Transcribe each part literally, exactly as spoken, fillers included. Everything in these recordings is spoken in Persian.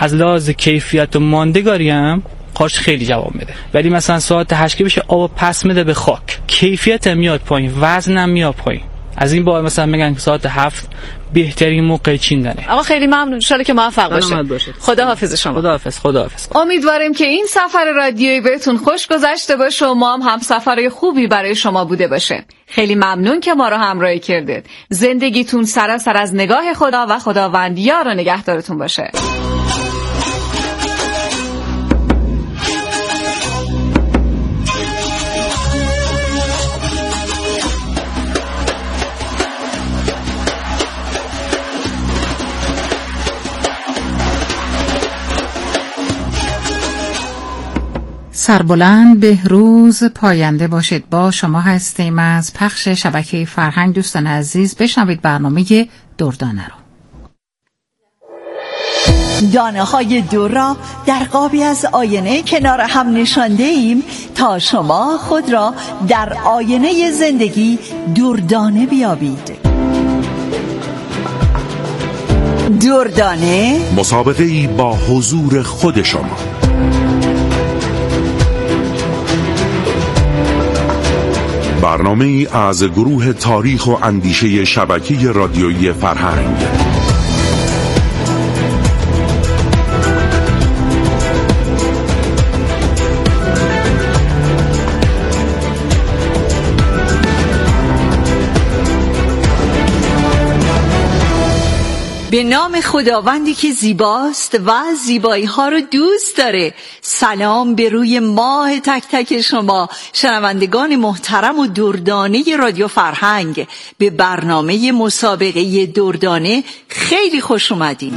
از لحاظ کیفیت و ماندگاری هم قارچ خیلی جواب میده. ولی مثلا ساعت هشت که بشه آب پس میده به خاک، کیفیت میاد پایین، وزنم میاد پایین. از این بابت مثلا میگن ساعت هفت بهترین موقع چیندنه. آقا خیلی ممنون، ان شاءالله که موفق باشید. خدا حافظ شما. خدا حافظ. خدا حافظ. امیدواریم که این سفر رادیویی بهتون خوش گذشته باشه و ما هم همسفرهای خوبی برای شما بوده باشه. خیلی ممنون که ما رو همراهی کردید. زندگیتون سراسر از نگاه خدا و خداوند یار و نگهدارتون باشه. سربلند بهروز پاینده باشید. با شما هستیم از پخش شبکه فرهنگ. دوستان عزیز بشنوید برنامه دردانه رو. دانه های دور را در قابی از آینه کنار هم نشانده ایم تا شما خود را در آینه زندگی دردانه بیابید. دردانه مسابقه‌ای با حضور خود شما. برنامه‌ای از گروه تاریخ و اندیشه شبکه رادیویی فرهنگ. به نام خداوندی که زیباست و زیبایی ها رو دوست داره. سلام به روی ماه تک تک شما شنوندگان محترم و دردانه رادیو فرهنگ. به برنامه مسابقه دردانه خیلی خوش اومدین.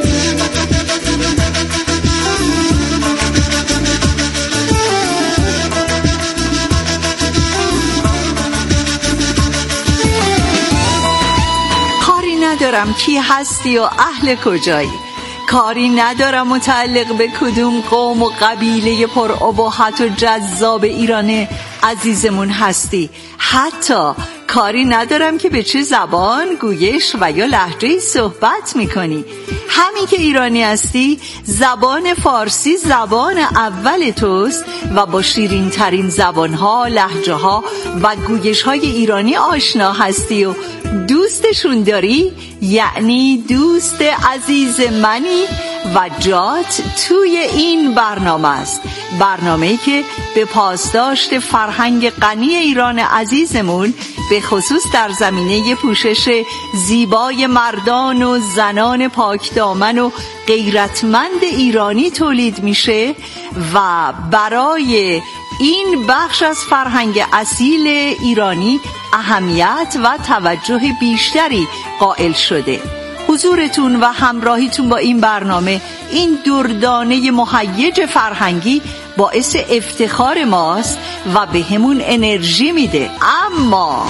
ندارم کی هستی و اهل کجایی، کاری ندارم متعلق به کدوم قوم و قبیله پر ابهت و جذاب ایران عزیزمون هستی، حتی کاری ندارم که به چه زبان، گویش و یا لهجه‌ای صحبت میکنی. همین که ایرانی هستی، زبان فارسی زبان اول توست و با شیرین ترین زبانها، لهجه ها و گویش های ایرانی آشنا هستی و دوستشون داری، یعنی دوست عزیز منی و جات توی این برنامه است. برنامه‌ای که به پاسداشت فرهنگ غنی ایران عزیزمون به خصوص در زمینه پوشش زیبای مردان و زنان پاکدامن و غیرتمند ایرانی تولید میشه و برای این بخش از فرهنگ اصیل ایرانی اهمیت و توجه بیشتری قائل شده. حضورتون و همراهیتون با این برنامه، این دردانه مهیج فرهنگی باعث افتخار ماست و به همون انرژی میده. اما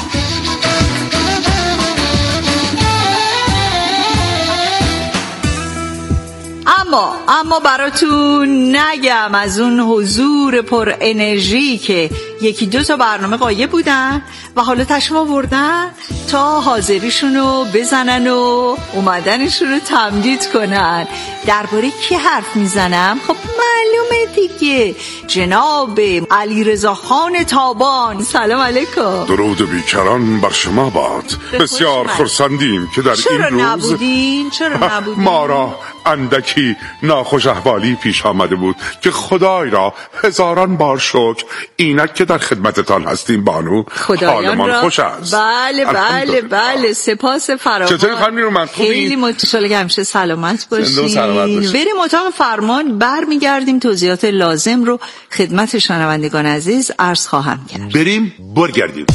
اما اما براتون نگم از اون حضور پر انرژی که یکی دو تا برنامه غایب بودن و حالا تشریف آوردن تا حاضریشونو بزنن و اومدنشون رو تمدید کنن. درباره کی حرف میزنم؟ خب معلومه دیگه، جناب علیرضا خان تابان. سلام علیکم. درود بیکران بر شما باد. بسیار خرسندیم که در این روز چرا نبودین؟ چرا نبودین؟ ما را اندکی ناخوش احوالی پیش آمده بود که خدای را هزاران بار شکر، اینک که در خدمتتان هستیم بانو، حالمان را... خوش است. بله بله بله، سپاس فراوان. چطوری خانم نیرومند؟ خیلی متشکرم که همیشه سلامت باشین. بریم اتاق فرمان، برمیگردیم توضیحات لازم رو خدمت شنوندگان عزیز عرض خواهم کرد. بریم برگردیم.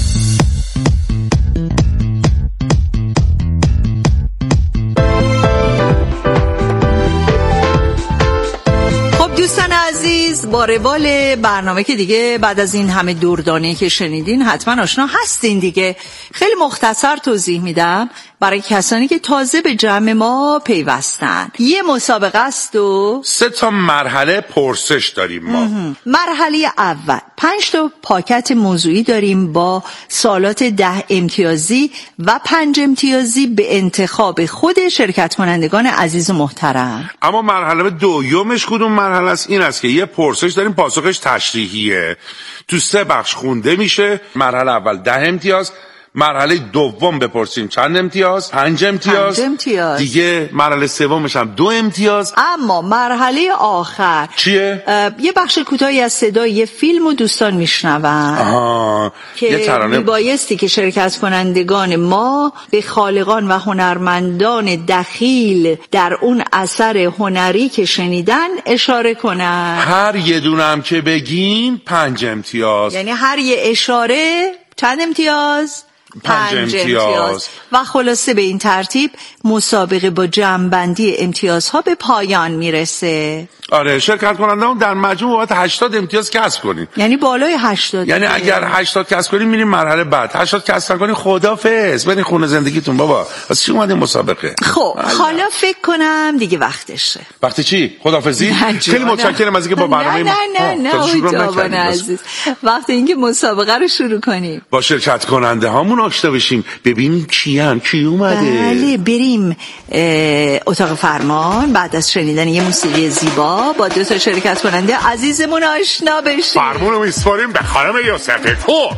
دوستان عزیز، با روال برنامه که دیگه بعد از این همه دردانه‌ای که شنیدین حتما آشنا هستین دیگه. خیلی مختصر توضیح میدم. برای کسانی که تازه به جمع ما پیوستن. یه مسابقه است و سه تا مرحله پرسش داریم ما. مرحله اول پنج تا پاکت موضوعی داریم با سوالات ده امتیازی و پنج امتیازی به انتخاب خود شرکت کنندگان عزیز و محترم. اما مرحله دومش کدوم مرحله است؟ این است که یه پرسش داریم پاسخش تشریحیه، تو سه بخش خونده میشه. مرحله اول ده امتیاز، مرحله دوم بپرسیم چند امتیاز؟ پنج امتیاز. پنج امتیاز. دیگه مرحله سومش هم دو امتیاز. اما مرحله آخر چیه؟ یه بخش کوتاهی از صدای یه فیلم و دوستان میشنون. آها. که میبایستی که شرکت کنندگان ما به خالقان و هنرمندان دخیل در اون اثر هنری که شنیدن اشاره کنن. هر یه دونم که بگیم پنج امتیاز. یعنی هر یه اشاره چند امتیاز؟ پنج امتیاز. امتیاز و خلاصه به این ترتیب مسابقه با جمع‌بندی امتیازها به پایان میرسه. آره، شرکت کنندگان در مجموع باید هشتاد امتیاز کسب کنین. یعنی بالای هشتاد. یعنی اگر هشتاد کسب کنین میریم مرحله بعد. هشتاد کسب کنین خدافظ، برین خونه زندگیتون بابا. واسه چی اومدین مسابقه؟ خب حالا فکر کنم دیگه وقتشه. وقتی چی؟ خدافظی؟ خیلی متشکرم از اینکه با برنامه نه نه نه نه عزیز. وقتی اینکه مسابقه رو شروع کنیم با شرکت کننده هامون آشنا بشیم، ببینیم کیان، کی اومده. بله، بریم اتاق فرمان بعد از شنیدن یه موسیقی زیبا با دو تا شرکت کننده عزیزمون آشنا بشیم. فرمون رو میسپاریم به خانم یوسفی پور.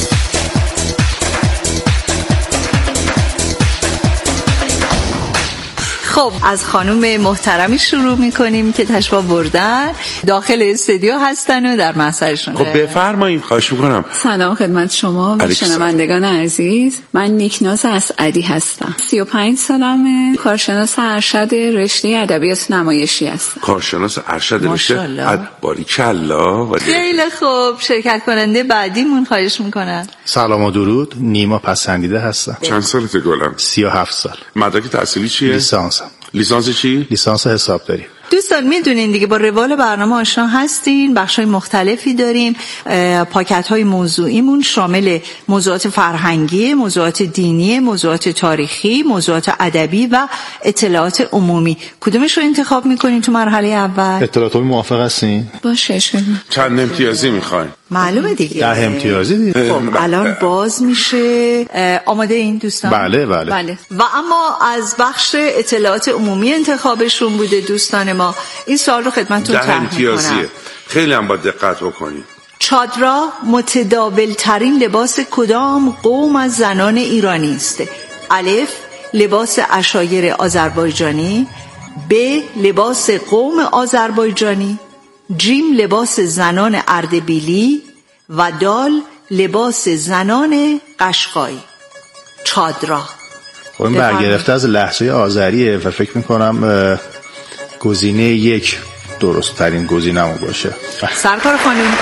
خب از خانم محترمی شروع میکنیم که تشریف بردن داخل استودیو هستن و در محضرشون. خب بفرمایید، خواهش میکنم. سلام خدمت شما و شنوندگان عزیز. من نیکناز اسعدی هستم. سی و پنج سالمه. کارشناس ارشد رشته ادبیات نمایشی هستم. کارشناس ارشد رشته باریکلا. خیلی خوب. شرکت کننده بعدیمون خواهش میکنم. سلام و درود. نیما پسندیده هستم. چند سالته گلم؟ سی و هفت سال. مدرک تحصیلی چیه؟ لیسانسم. لیسانس چی؟ لیسانس حسابداری. دوستان میدونین دیگه با روال برنامه آشنا هستین. بخشای مختلفی داریم. پاکت های موضوعیمون شامل موضوعات فرهنگی، موضوعات دینی، موضوعات تاریخی، موضوعات ادبی و اطلاعات عمومی. کدومش رو انتخاب میکنین تو مرحله اول؟ اطلاعات عمومی موافق هستین؟ باشه. چند امتیازی میخواین؟ معلومه دیگه. ده امتیازی دیگه. خب الان باز میشه. آماده این دوستان؟ بله بله. بله. و اما از بخش اطلاعات عمومی انتخابشون بوده دوستان ما. این سوال رو خدمتتون طرح می‌کنم. خیلی هم با دقت بکنید. چادرا متداول ترین لباس کدام قوم از زنان ایرانی است؟ الف لباس عشایر آذربایجانی، ب لباس قوم آذربایجانی، جیم لباس زنان اردبیلی و دال لباس زنان قشقایی. چادرا. خب این برگرفته از لهجه آذریه و فکر میکنم گزینه یک درست ترین گزینه‌مون باشه. سرکار خانم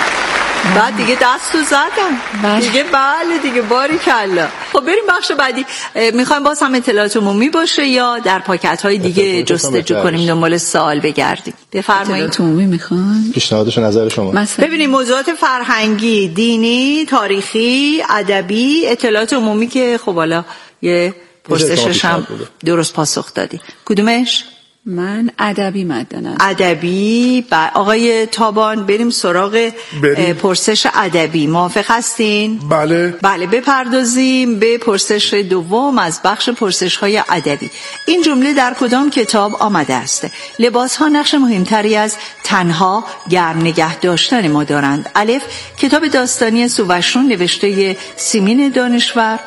بعد دیگه دستو زدم دیگه. بله دیگه، باریکلا. خب بریم بخش بعدی. میخوایم باز هم اطلاعات عمومی باشه یا در پاکت های دیگه جستجو کنیم دنبال سوال بگردیم؟ بفرمایید. اطلاعات عمومی میخوان. پیشنهادش نظر شما. ببینیم موضوعات فرهنگی، دینی، تاریخی، ادبی، اطلاعات عمومی که خب حالا یه پرسشش هم درست پاسخ دادی. کدومش؟ من ادبی مد نظر. ادبی. با آقای تابان بریم سراغ بریم. پرسش ادبی. موافق هستین؟ بله. بله بپردازیم به پرسش دوم از بخش پرسش های ادبی. این جمله در کدام کتاب آمده است؟ لباس ها نقش مهمتری از تنها گرم نگه داشتن ما دارند. الف کتاب داستانی سووشون نوشته سیمین دانشور،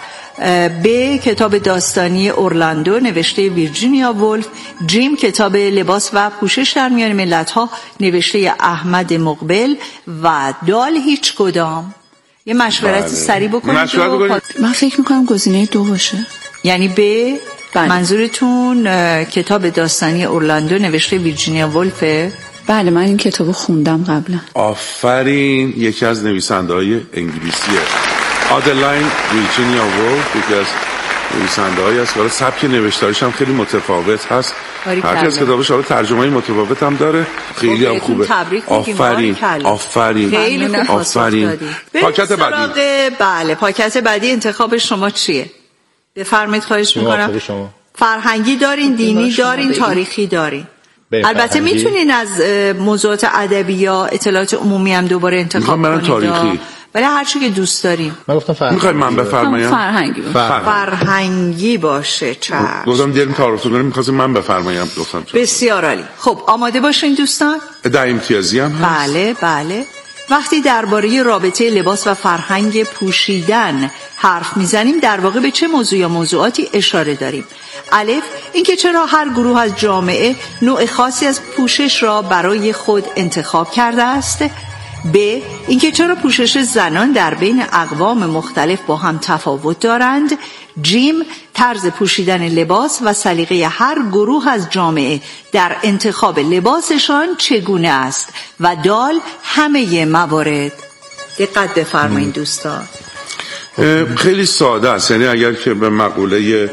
ب کتاب داستانی اورلاندو نوشته ویرجینیا وولف، جیم کتاب لباس و پوشش در میان ملت‌ها نوشته احمد مقبل و دال هیچ کدام. یه مشورت سریع بکنید. من فکر میکنم گزینه دو باشه. یعنی ب بله. منظورتون کتاب داستانی اورلاندو نوشته ویرجینیا وولفه؟ بله من این کتابو خوندم قبلا. آفرین. یکی از نویسنده‌های انگلیسیه. آدلاین ویرجینیا وولف یکی از نویسنده‌هایی است که سبک نوشتاریش هم خیلی متفاوت هست. هر از کتابش حالا ترجمه‌ای متفاوت هم داره. خیلی هم خوبه. آفرین آفرین خیلی خوب. آفرین. پاکت بعدی. بله پاکت بعدی انتخاب شما چیه؟ بفرمایید. خواهش میکنم. فرهنگی دارین، دینی دارین، تاریخی دارین. البته میتونین از موضوعات ادبی یا اطلاعات عمومی هم دوباره انتخاب کنید. تاریخی. ولی هر چی که دوست داریم. من گفتم فرهنگی. میخواید من بفرمایم؟ فرهنگی باشه. فرهنگی باشه. چشم. گفتم دیرم تعارف کنیم، می‌خواستم من بفرمایم دوستان. بسیار عالی. خب آماده باشین دوستان؟ ده امتیازی هم هست. بله بله. وقتی درباره رابطه لباس و فرهنگ پوشیدن حرف میزنیم در واقع به چه موضوع یا موضوعاتی اشاره داریم؟ الف، اینکه چرا هر گروه از جامعه نوع خاصی از پوشش را برای خود انتخاب کرده است. ب، اینکه چرا پوشش زنان در بین اقوام مختلف با هم تفاوت دارند. جیم، طرز پوشیدن لباس و سلیقه هر گروه از جامعه در انتخاب لباسشان چگونه است. و دال، همه موارد. دقت بفرمایید دوستان. خیلی ساده است، یعنی اگر که به مقوله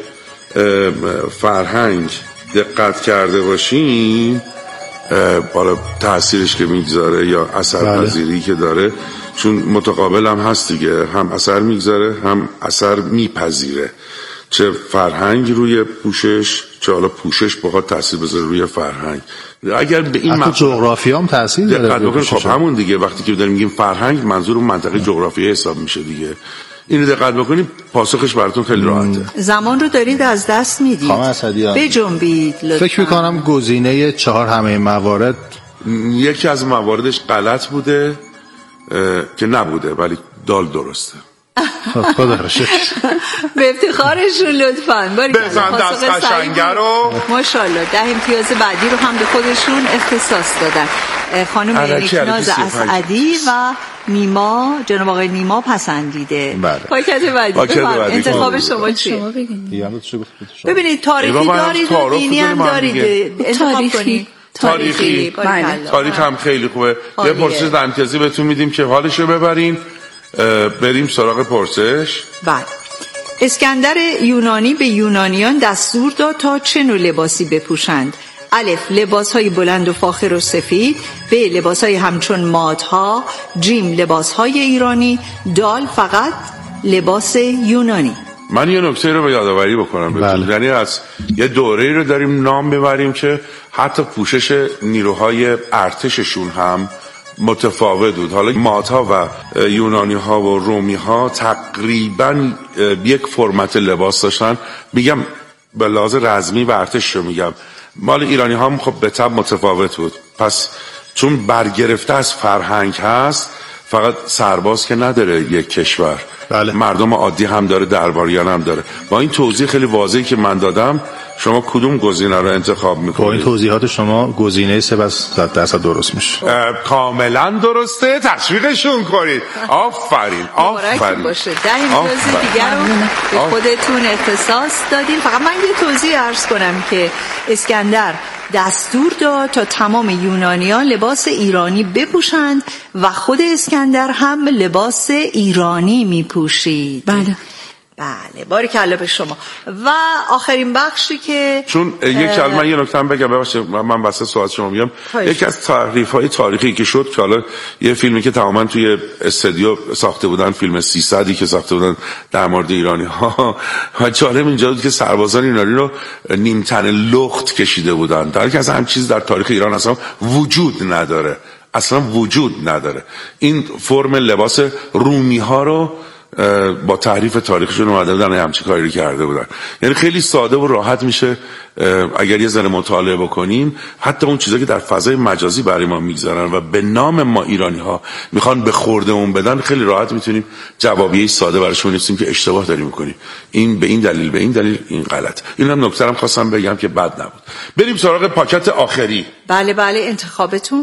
فرهنگ دقت کرده باشیم، بالا تأثیرش که میگذاره یا اثر پذیری که داره، چون متقابل هم هست دیگه، هم اثر میگذاره هم اثر میپذیره. چه فرهنگ روی پوشش، چه حالا پوشش بخواد تأثیر بذاره روی فرهنگ. اگر به این حتی جغرافی هم تأثیر داره. خب همون دیگه، وقتی که داریم میگیم فرهنگ، منظور اون منطقه جغرافیایی حساب میشه دیگه. اینو دقت بکنید، پاسخش براتون خیلی راحته. زمان رو دارید از دست میدید. بجنبید لطفا. فکر میکنم گزینه چهار همه موارد یکی از مواردش غلط بوده که نبوده، ولی دال درسته. خدا رو شکر. به افتخارشون لطفاً بزن دست قشنگه رو. ماشاءالله. ده امتیاز بعدی رو هم به خودشون اختصاص دادن. خانم نیکناز اسعدی و نیما، جناب آقای نیما پسندیده. پاکت بعدی. انتخاب شما چیه؟ ببینید تاریخی دارید و دینی هم دارید. انتخاب کنید. تاریخی. تاریخ هم خیلی خوبه. یه پرسش ده امتیازی بهتون میدیم که حالشو ببرین. بریم سراغ پرسش. بله. اسکندر یونانی به یونانیان دستور داد تا چه نوع لباسی بپوشند. الف، لباس‌های بلند و فاخر و سفید. ب، لباس‌های همچون مادها. جیم، لباس‌های ایرانی. دال، فقط لباس یونانی. من یه نکته رو به یادآوری بکنم. بله. یعنی از یه دوره‌ای رو داریم نام ببریم که حتی پوشش نیروهای ارتششون هم متفاوت بود. حالا مادها و یونانی ها و رومی ها تقریبا یک فرمت لباس داشتن. میگم به لحاظ رزمی و ارتش رو میگم. مال ایرانی ها هم خب به طب متفاوت بود. پس چون برگرفته از فرهنگ هست، فقط سرباز که نداره یک کشور، بله. مردم عادی هم داره، درباریان هم داره. با این توضیح خیلی واضحی که من دادم، شما کدوم گزینه رو انتخاب میکنید؟ با این توضیحات شما گزینه سه بس صد درصد درست میشه. کاملا درسته. تشویقشون کنید. آفرین آفرین. باشه. ده امتیاز دیگر رو به خودتون اختصاص دادین. فقط من یه توضیح عرض کنم که اسکندر دستور داد تا تمام یونانیان لباس ایرانی بپوشند و خود اسکندر هم لباس ایرانی میپوشید. بله بله. باریکلا به شما. و آخرین بخشی که چون یک کلمه یه نکته هم بگم، ببخشید من واسه سوال شما میگم، یکی از تعریف‌های تاریخی که شد که حالا یه فیلمی که تماما توی استودیو ساخته بودن، فیلم سیصدی که ساخته بودن در مورد ایرانی ها، و جالب اینجا بود که سربازان ایرانی رو نیمتن لخت کشیده بودن، در حالی که اصلا هم چیز در تاریخ ایران اصلا وجود نداره، اصلا وجود نداره. این فرم لباس رومی ها رو با تعریف تاریخشون اومده بودن همچین کاری رو کرده بودن. یعنی خیلی ساده و راحت میشه اگر یه ذره مطالعه بکنیم، حتی اون چیزایی که در فضای مجازی برای ما میگذارن و به نام ما ایرانی ها میخوان به خوردمون بدن، خیلی راحت میتونیم جوابیه ساده براشون بنویسیم که اشتباه داریم میکنیم، این به این دلیل به این دلیل این غلط. این هم نکته هم خواستم بگم که بد نبود. بریم سراغ پاکت آخری. بله بله انتخابتون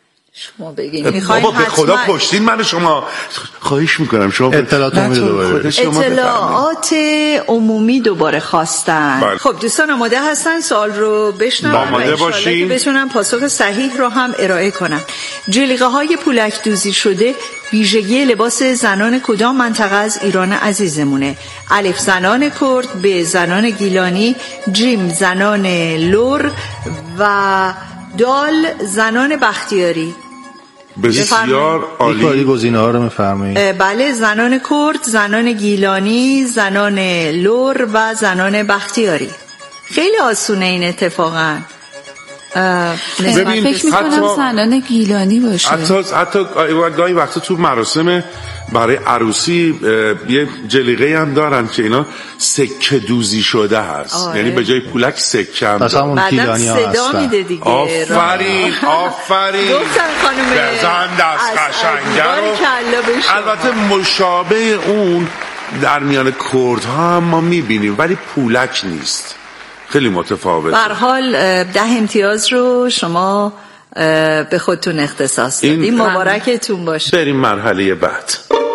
شما بگین. بابا به خدا پشتین من شما خواهش میکنم شما اطلاعات عمومی دوباره اطلاعات عمومی دوباره خواستن. بله. خب دوستان آماده هستن سوال رو بشنون؟ آماده باشین که بتونم پاسخ صحیح رو هم ارائه کنم. جلیقه های پولک دوزی شده ویژگی لباس زنان کدام منطقه از ایران عزیزمونه؟ الف زنان کرد، ب زنان گیلانی، جیم زنان لور و دال زنان بختیاری. بسیار عالی. یکی گزینه‌ها رو می‌فرمایید؟ بله، زنان کرد، زنان گیلانی، زنان لور و زنان بختیاری. خیلی آسونه این اتفاقا. ببین فکر می‌کنم زنان گیلانی باشه. حتی حتی گاهی وقتا تو مراسم برای عروسی یه جلیقه هم دارن که اینا سکه دوزی شده هست. آره. یعنی به جای پولک سکه هم دارن. بعدن صدا میده دیگه. آفرین آفرین گفتن خانم بزن دست قشنگه رو. البته مشابه اون در میان کردها هم ما میبینیم ولی پولک نیست، خیلی متفاوته. به هر حال ده امتیاز رو شما به خودتون اختصاص دادیم، مبارکتون باشه. بریم مرحله بعد.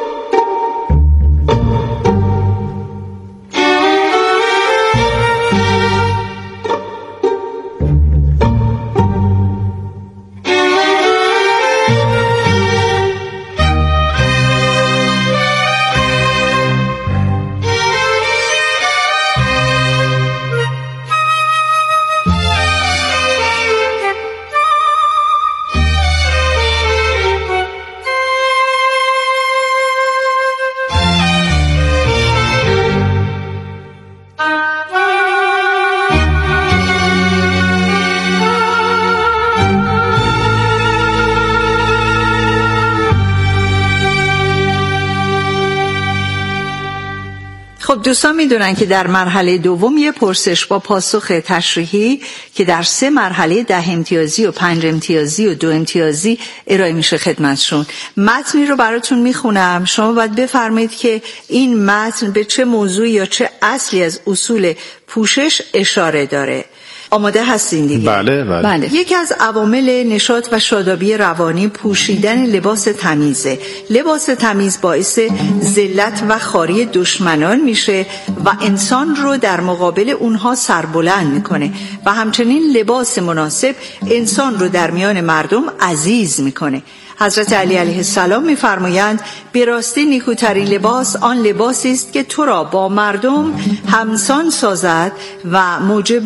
خب دوستان میدونن که در مرحله دوم یه پرسش با پاسخ تشریحی که در سه مرحله ده امتیازی و پنج امتیازی و دو امتیازی ارائه میشه خدمتشون. متنی رو براتون میخونم، شما باید بفرمایید که این متن به چه موضوعی یا چه اصلی از اصول پوشش اشاره داره. آماده هستین دیگه؟ بله بله. بله. یکی از عوامل نشاط و شادابی روانی پوشیدن لباس تمیزه. لباس تمیز باعث ذلت و خواری دشمنان میشه و انسان رو در مقابل اونها سربلند میکنه و همچنین لباس مناسب انسان رو در میان مردم عزیز میکنه. حضرت علی علیه السلام می‌فرمایند به راستی نیکوترین لباس آن لباسی است که تو را با مردم همسان سازد و موجب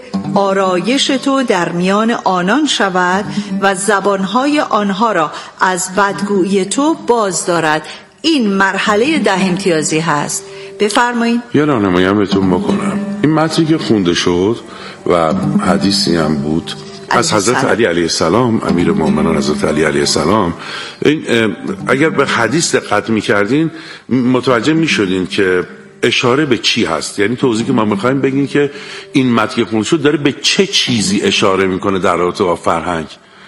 آرایش تو در میان آنان شود و زبانهای آنها را از بدگویی تو باز دارد. این مرحله ده امتیازی هست. بفرمایید. یه راهنمایی هم بهتون بکنم. این متنی که خونده شد و حدیثی هم بود از حضرت علی علیه السلام، امیر مومنان حضرت علی علیه السلام، این اگر به حدیث دقت می‌کردین متوجه می‌شدین که اشاره به چی هست. یعنی توضیحی که ما می‌خوایم بگین که این متن خونده شد داره به چه چیزی اشاره می‌کنه در رابطه با فرهنگ.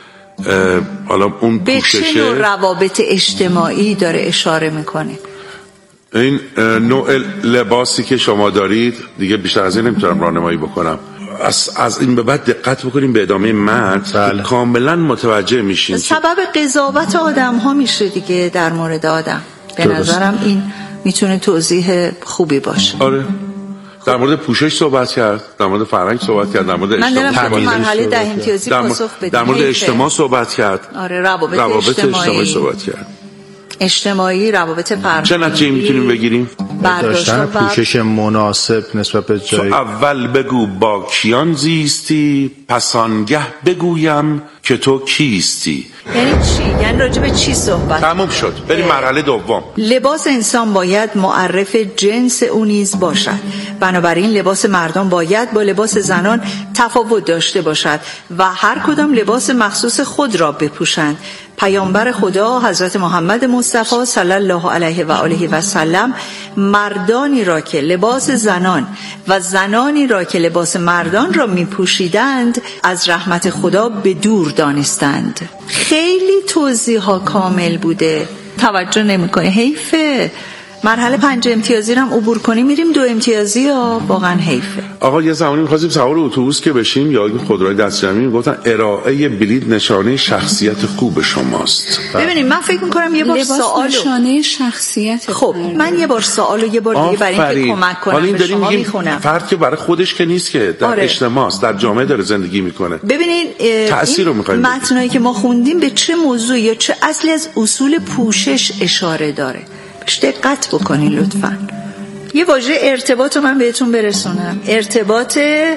حالا اون به چه نوع روابط اجتماعی داره اشاره می‌کنه. این نوع لباسی که شما دارید دیگه بیشتر از این نمیتونم راهنمایی بکنم. از, از این به بعد دقت بکنیم به ادامه متن کاملا متوجه میشین. سبب قضاوت آدم ها میشه دیگه در مورد آدم. به نظرم این میتونه توضیح خوبی باشه. آره. در مورد پوشش صحبت کرد، در مورد فرهنگ صحبت کرد، در مورد اجتماع صحبت کرد. مرحله ده امتیازی پاسخ بدیم. در مورد اجتماع صحبت کرد. آره، روابط, روابط اجتماعی. اجتماعی صحبت کرد. اجتماعی، روابط فرهنگی. چه نتیجه‌ای میتونیم بگیریم؟ داشتن پوشش مناسب نسبت به جای. اول بگو با کیان زیستی، پس آنگه بگویم که تو کیستی. یعنی چی؟ یعنی راجع به چی صحبت؟ تموم شد. بریم مرحله دوم. لباس انسان باید معرف جنس او نیز باشد. بنابراین لباس مردان باید با لباس زنان تفاوت داشته باشد و هر کدام لباس مخصوص خود را بپوشند. پیامبر خدا حضرت محمد مصطفی صلی الله علیه و آله و سلم مردانی را که لباس زنان و زنانی را که لباس مردان را می پوشیدند از رحمت خدا به دور دانستند. خیلی توضیح ها کامل بوده، توجه نمی کنی. حیفه. مرحله پنج امتیازی رو هم عبور کنیم میریم دو امتیازی ها، واقعا حیفه. آقا یه زمانی می‌خواستیم سوار اتوبوس که بشیم یا خودروی دستجمعی میگفتن ارائه بلیط نشانه شخصیت خوب شماست. ببینید من فکر می‌کنم یه بار سوال نشانه شخصیت. خب من یه بار سوالو یه بار دیگه برای اینکه کمک کنم به شما میخونم. فرد که برای خودش که نیست که در آره. اجتماعست، در جامعه داره زندگی میکنه. ببینید تأثیر رو می‌خوایم متنایی که ما خوندیم به چه موضوع یا چه اصلی از اصول پوشش اشاره داره. دقت بکنین لطفاً. یه واژه ارتباط رو من بهتون برسونم. ارتباط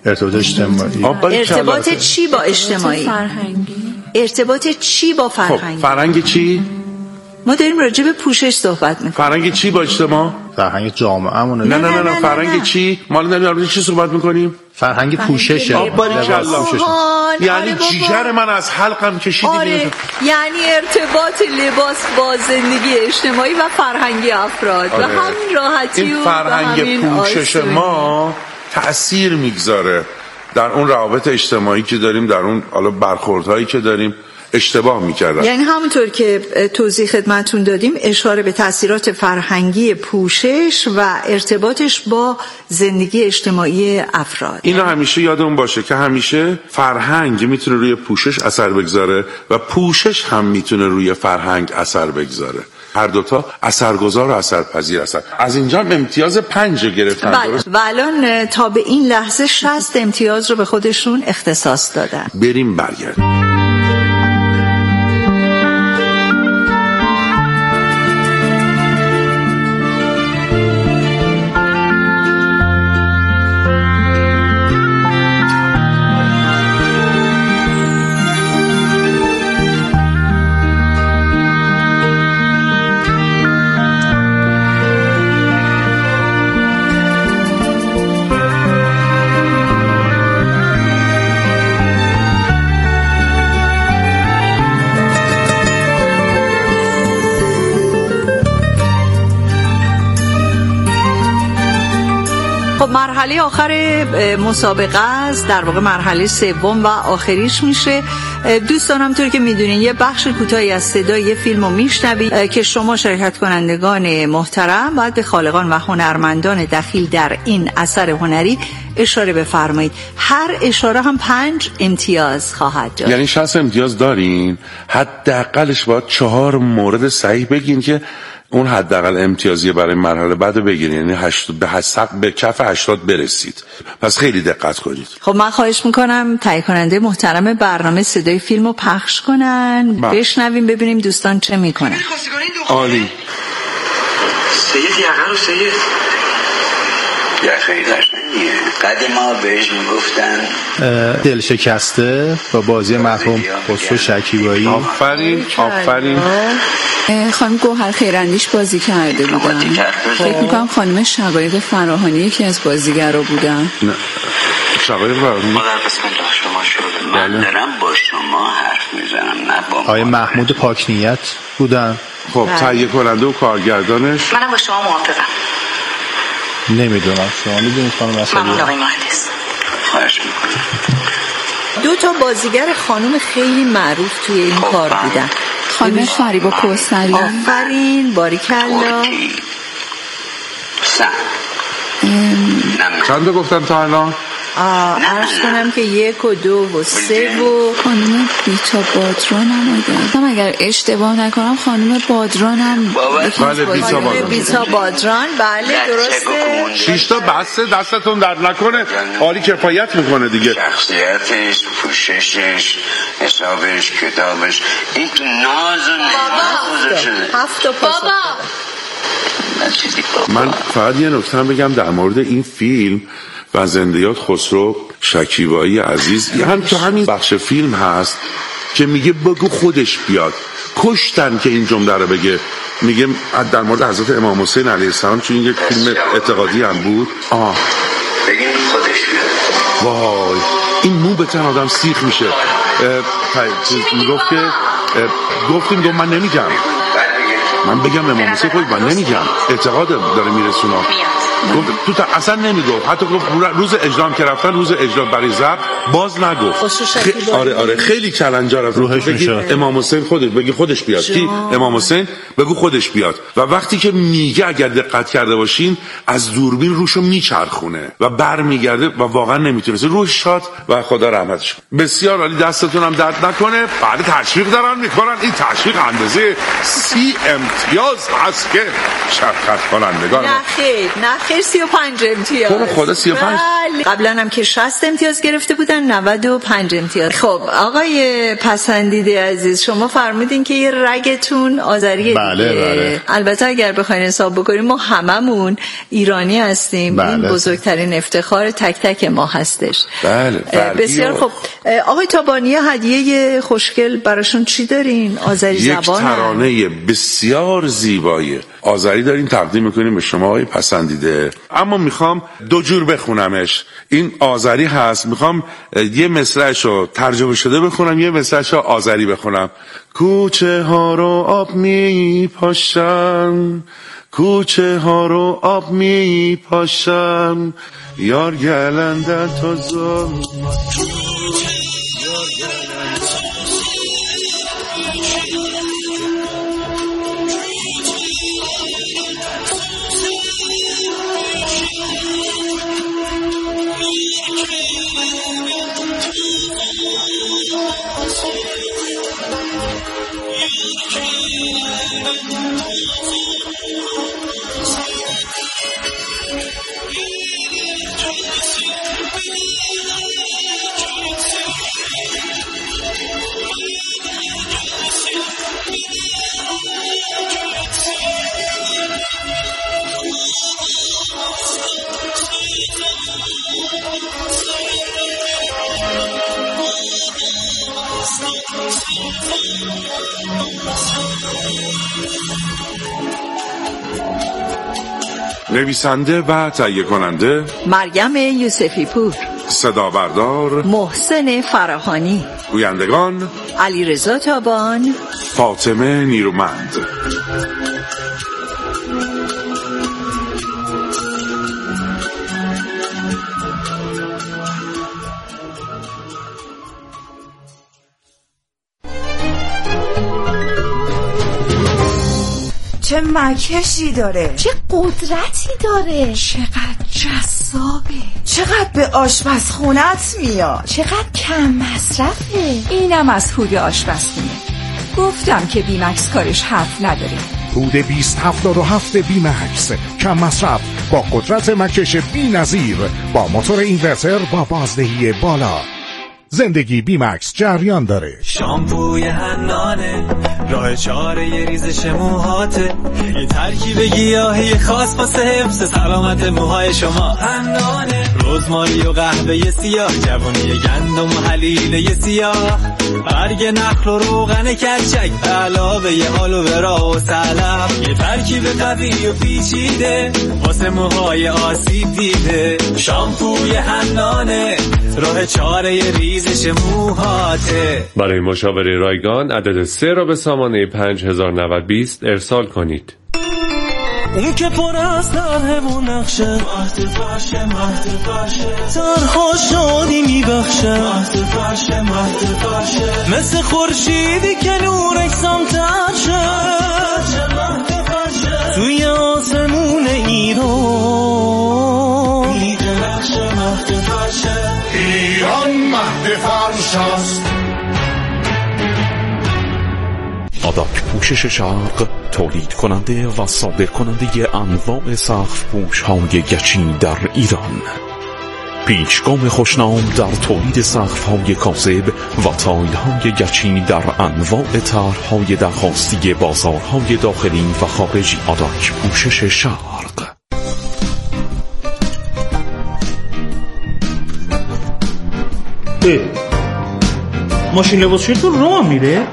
ارتباط اجتماعی. ارتباط چی با اجتماعی؟ فرهنگی. ارتباط چی با فرهنگی؟ خب فرهنگ چی؟ ما داریم راجع به پوشش صحبت میکنیم. فرهنگ چی با اجتماع؟ فرهنگ جامعه همونه. نه نه نه نه فرهنگ چی؟ ما الان داریم راجع چی صحبت میکنیم؟ فرهنگ پوششه. یعنی جیگر من از حلقم کشیدی. آره یعنی ارتباط لباس با زندگی اجتماعی و فرهنگی افراد آره. و همین راحتی این و فرهنگ همین پوشش آسونی. ما تأثیر میگذاره در اون روابط اجتماعی که داریم، در اون حالا برخوردهایی که داریم. اشتباه میکردن. یعنی همونطور که توضیح خدمتون دادیم اشاره به تأثیرات فرهنگی پوشش و ارتباطش با زندگی اجتماعی افراد. اینا همیشه یادمون باشه که همیشه فرهنگ میتونه روی پوشش اثر بگذاره و پوشش هم میتونه روی فرهنگ اثر بگذاره. هر دوتا اثرگذار و اثرپذیر هستن. از اینجا امتیاز پنج گرفتن. بله. و الان تا به این لحظه شصت امتیاز رو به خودشون اختصاص دادن. بریم برگردیم. مرحله آخر مسابقه است، در واقع مرحله سوم و آخریش میشه. دوستان همونطور که میدونین یه بخش کوتاهی از صدای فیلم رو میشنوید که شما شرکت کنندگان محترم باید به خالقان و هنرمندان دخیل در این اثر هنری اشاره بفرمایید. هر اشاره هم پنج امتیاز خواهد داد. یعنی شصت امتیاز دارین، حداقلش باید چهار مورد صحیح بگین که اون حداقل امتیازی برای مرحله بعد بگیرین، یعنی هشت به حساب به کف هشتاد برسید. پس خیلی دقت کنید. خب من خواهش میکنم تهیه کننده محترم برنامه صدای فیلمو پخش کنن، با. بشنویم ببینیم دوستان چه میکنن. عالی. سید یقه رو سید یقه قشنگیه. قدیما بهش میگفتن دل شکسته با بازی مرحوم خسرو شکیبایی. آفرین آفرین. خانم گوهر خیراندیش بازی کرده بودن. فکر میکنم خانم شقایق فراهانی یکی از بازیگرا بودن. نه شقایق فراهانی. مادر بسم الله شما شروع. من دارم با شما حرف میزنم نه با آقای محمود پاکنیت بودن. خب تهیه کننده و کارگردانش منم با شما موافقم. نمیدونم شما میدونید خانم اصلی. ممنون آقای مهندس. خواهش میکنم. دو تا بازیگر خانم خیلی معروف توی این کار بودن. خانم فریبا کوثری. آفرین باریکلا. سن چند گفتن تا الان؟ عرض کنم که یک و دو و سه و خانم بیتا بادران هم آگرد. اگر اشتباه نکنم خانم بادران هم بله بیتا بادران. بیتا بادران بله درسته. شیشتا بسته دستتون در نکنه، حالی کفایت میکنه دیگه. شخصیتش، پوششش، حسابش، کتابش، این تو ناز و نماز شده. هفت و پاسخ. من فقط یه نکته بگم در مورد این فیلم و زندیات خسرو شکیبایی عزیز. هم تو همین بخش فیلم هست که میگه بگو خودش بیاد. کشتن که این جمله رو بگه. میگه در مورد حضرت امام حسین علیه السلام، چون یک فیلم اعتقادی هم بود. آه بگیم خودش بیاد. وای این مو به تن آدم سیخ میشه. میگفت که گفتیم گفت من نمیگم، من بگم امام حسین خود من نمیگم، اعتقاد داره میرسونا. تو تا اصلا نمیگفت، حتی گفت روز اجرام که رفتن روز اجرام برای ضبط باز نگفت. خ... آره آره خیلی چالنجا رفت. روحش میشه امام حسین خودش بگی خودش بیاد. کی امام حسین بگو خودش بیاد. و وقتی که میگه اگر دقت کرده باشین از دوربین روشو میچرخونه و برمیگرده و واقعا نمیتونه روح شاد و خدا رحمتش. بسیار عالی، دستتون هم درد نکنه. بعد تشویق دارن میکنن، این تشویق اندازه سی امتیاز هست که شرکت کنندگان نه خیر نه آخر سی و پنج امتیاز. تو خدا سی و پنج. قبلا هم که شصت امتیاز گرفته بودن، نود و پنج امتیاز. خب آقای پسندیده عزیز، شما فرمودین که یه رگتون آذریه. بله بله. البته اگر بخواین حساب بکنیم ما هممون ایرانی هستیم. بله. این بزرگترین افتخار تک تک ما هستش. بله. بسیار خب. آقای تابانی هدیه خوشگل براشون چی دارین؟ آذری زبان. یک ترانه بسیار زیبای آذری داریم تقدیم میکنیم به شما آقای پسندیده. اما میخوام دو جور بخونمش. این آذری هست، میخوام یه مصرعشو ترجمه شده بخونم، یه مصرعشو آذری بخونم. کوچه ها رو آب می پاشن، کوچه ها رو آب می پاشن، یار گلنده تو زن. نویسنده و تهیه کننده مریم یوسفی پور، صدا بردار محسن فراهانی، گویندگان علیرضا تابان، فاطمه نیرومند. چه مکشی داره، چه قدرتی داره، چقدر جذابه، چقدر به آشپزخونت میاد، چقدر کم مصرفه. اینم از هود آشپزخونه. گفتم که بیمکس کارش حرف نداره. هود بیست هفتاد و هفت بیمکس، کم مصرف با قدرت مکش بی نظیر، با موتور اینورتر با بازدهی بالا. زندگی بیمکس جریان داره. شامپوی حنانه، راه چاره ی ریزش موهاته، یه ترکیب گیاهی خاص واسه حفظ سلامت موهای شما. حنانه، رزماری و قهوه سیاه، جوونی گندم و حلیله سیاه، برگ نخل و روغن کرچک، علاوه ی آلوورا و سلف، یه ترکیب قوی و پیچیده واسه موهای آسیب دیده. شامپوی حنانه، راه چاره ی ریزش موهاته. برای مشاوره رایگان عدد سه را به سامانه پنج هزار و نود بیست ارسال کنید. اون که پر از طرح و نقشه، مهد فرشه مهد فرشه، ترها شادی میبخشه، مهد فرشه مهد فرشه، مثل خورشیدی که نورش سمتر شه، مهد فرشه، توی آسمون ایران میدرخشه. مهد فرشه، ایران مهد فرش است. آداک پوشش شرق، تولید کننده و صادر کننده انواع سقف پوش های گچی در ایران. پیشگام خوشنام در تولید سقف های کاذب و تایل های گچی در انواع طرح های درخواستی بازارهای داخلی و خارجی. آداک پوشش شرق. ماشین لباسشویی تو راه میره؟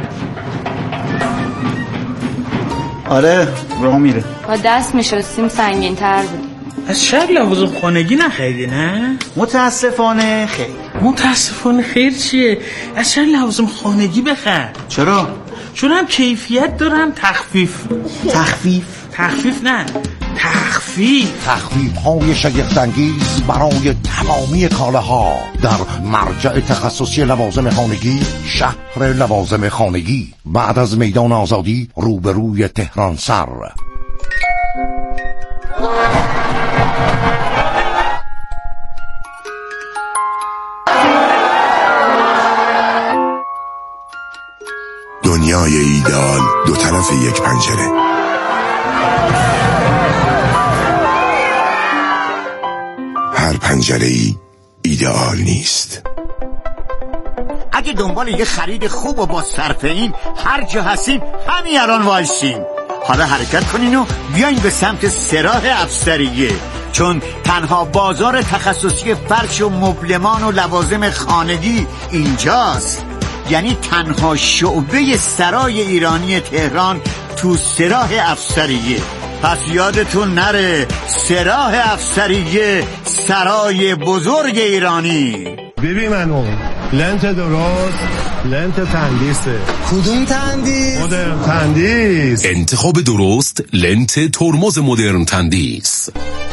آره راه میره. با دست میشستیم سنگین تر بود. از شب لوازم خانگی نخریدی نه؟ متاسفانه خیر. متاسفانه خیر چیه؟ از شب لوازم خانگی بخر. چرا؟ چون هم کیفیت دارم تخفیف. تخفیف؟ تخفیف نه تخفیف. تخفیف های شگفت‌انگیز برای تمامی کالاها در مرجع تخصصی لوازم خانگی، شهر لوازم خانگی، بعد از میدان آزادی روبروی تهران سر. دنیای ایدئال دو طرف یک پنجره. پنجره‌ای ایدئال نیست. اگه دنبال یه خرید خوب و با صرفه‌این هر جا هستین همین الان وایسین. حالا حرکت کنین و بیاین به سمت سراح افسریه، چون تنها بازار تخصصی فرش و مبلمان و لوازم خانگی اینجاست. یعنی تنها شعبه سرای ایرانی تهران تو سراح افسریه. پس یادتون نره، سراح افسریه، سرای بزرگ ایرانی. ببین منو لنت درست، لنت تندیسه. کدوم تندیس؟ مدرن تندیس. انتخاب درست، لنت ترمز مدرن تندیس.